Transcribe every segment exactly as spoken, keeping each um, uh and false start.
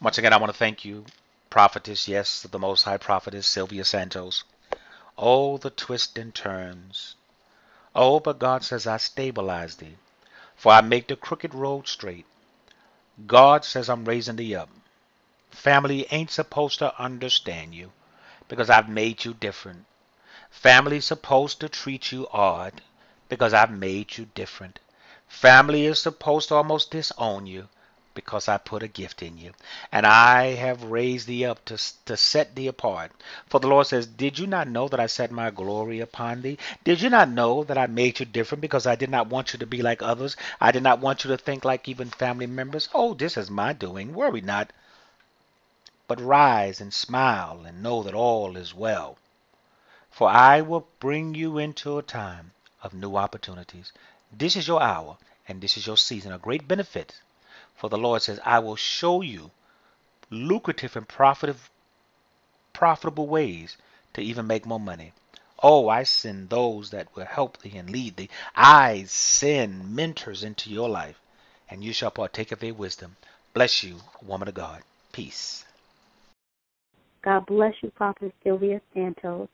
Once again, I want to thank you, prophetess, yes, the Most High Prophetess Sylvia Santos. Oh, the twists and turns. Oh, but God says, I stabilize thee, for I make the crooked road straight. God says, I'm raising thee up. Family ain't supposed to understand you because I've made you different. Family's supposed to treat you odd because I've made you different. Family is supposed to almost disown you because I put a gift in you. And I have raised thee up to, to set thee apart. For the Lord says, did you not know that I set my glory upon thee? Did you not know that I made you different because I did not want you to be like others? I did not want you to think like even family members. Oh, this is my doing. Worry not, but rise and smile and know that all is well. For I will bring you into a time of new opportunities. This is your hour, and this is your season, a great benefit. For the Lord says, I will show you lucrative and profitable, profitable ways to even make more money. Oh, I send those that will help thee and lead thee. I send mentors into your life, and you shall partake of their wisdom. Bless you, woman of God. Peace. God bless you, Prophet Sylvia Santos.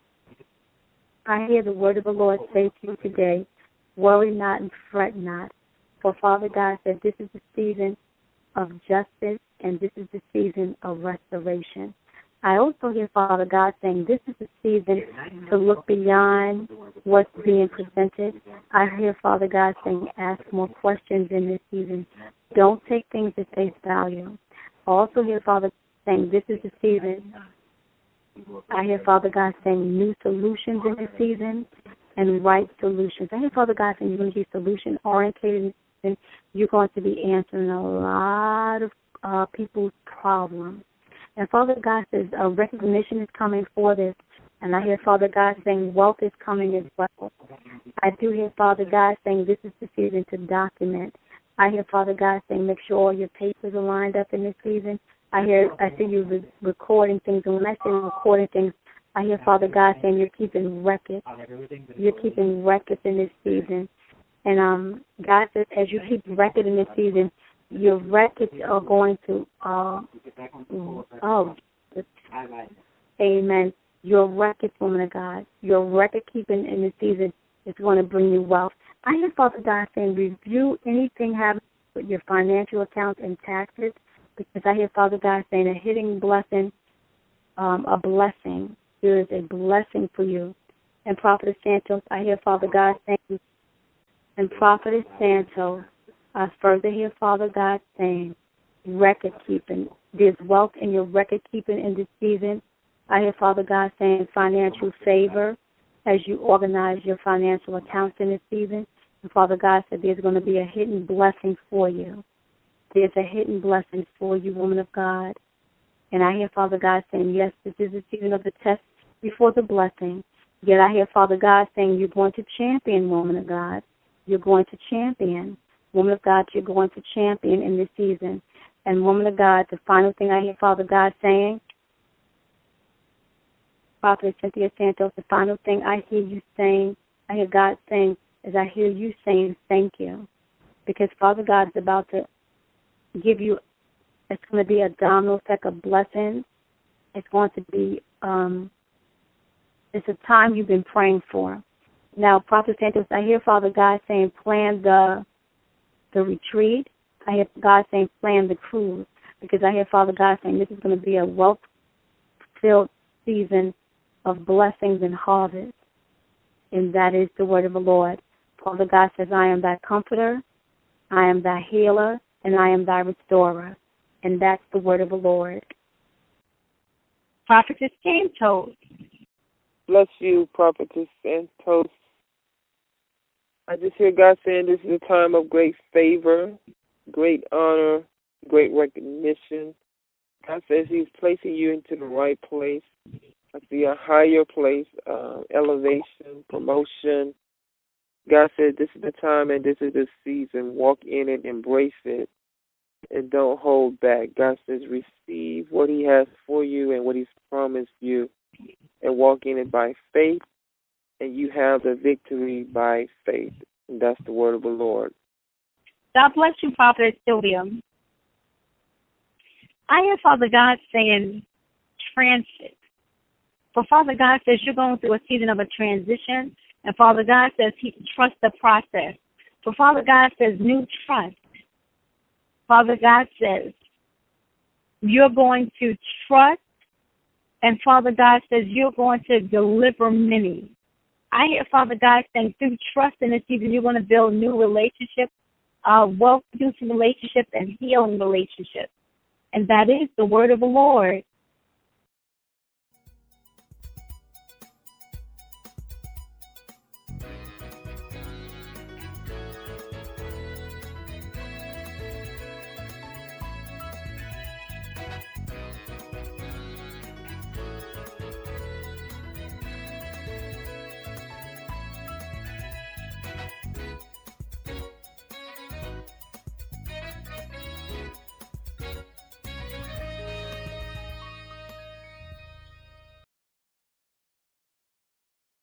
I hear the word of the Lord say to you today, worry not and fret not. For Father God said this is the season of justice and this is the season of restoration. I also hear Father God saying this is the season to look beyond what's being presented. I hear Father God saying ask more questions in this season. Don't take things at face value. I also hear Father saying this is the season. I hear Father God saying new solutions in this season and right solutions. I hear Father God saying you're going to be solution oriented and you're going to be answering a lot of uh, people's problems. And Father God says a recognition is coming for this. And I hear Father God saying wealth is coming as well. I do hear Father God saying this is the season to document. I hear Father God saying make sure all your papers are lined up in this season. I hear, I see you re- recording things, and when I say recording things, I hear Father God saying you're keeping records. You're keeping records in this season. And um, God says as you keep record in this season, your records are going to, uh, oh, amen. Your records, woman of God, your record keeping in this season is going to bring you wealth. I hear Father God saying review anything having with your financial accounts and taxes, because I hear Father God saying a hidden blessing, um, a blessing. There is a blessing for you. And Prophetess Santos, I hear Father God saying, and Prophetess Santos, I further hear Father God saying, record keeping. There's wealth in your record keeping in this season. I hear Father God saying financial favor as you organize your financial accounts in this season. And Father God said there's going to be a hidden blessing for you. There's a hidden blessing for you, woman of God. And I hear Father God saying, yes, this is the season of the test before the blessing. Yet I hear Father God saying, you're going to champion, woman of God. You're going to champion. Woman of God, you're going to champion in this season. And woman of God, the final thing I hear Father God saying, Prophet Cynthia Santos, the final thing I hear you saying, I hear God saying, is I hear you saying thank you. Because Father God is about to give you, it's going to be a domino effect of blessings. It's going to be, um, it's a time you've been praying for. Now, Prophet Santos, I hear Father God saying plan the the retreat. I hear God saying plan the cruise, because I hear Father God saying this is going to be a wealth-filled season of blessings and harvest, and that is the word of the Lord. Father God says, I am thy comforter, I am thy healer, and I am thy restorer, and that's the word of the Lord. Prophetess Santos. Bless you, Prophetess Santos. I just hear God saying this is a time of great favor, great honor, great recognition. God says he's placing you into the right place. I see a higher place, uh, elevation, promotion. God said this is the time and this is the season. Walk in it, embrace it, and don't hold back. God says receive what he has for you and what he's promised you, and walk in it by faith, and you have the victory by faith. And that's the word of the Lord. God bless you, Prophet Sylvia. I hear Father God saying transit. For Father God says you're going through a season of a transition, and Father God says he trust the process. For Father God says new trust. Father God says you're going to trust, and Father God says you're going to deliver many. I hear Father God saying through trust in this season you're going to build new relationships, uh, wealth-producing relationships, and healing relationships. And that is the word of the Lord.